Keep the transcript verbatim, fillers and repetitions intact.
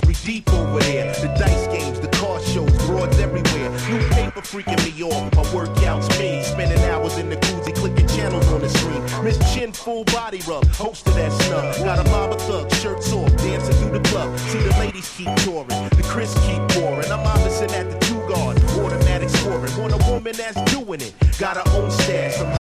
We deep over there. The dice games, the car shows, broads everywhere. New paper freaking me off. My workout's me. Spending hours in the koozie, clicking channels on the screen. Miss Chin, full body rub, host of that snub. Got a mob of thugs, shirts off, dancing through the club. See the ladies keep touring, the Chris keep pouring. I'm opposite at the two guard, automatic scoring. Want a woman that's doing it. Got her own stash from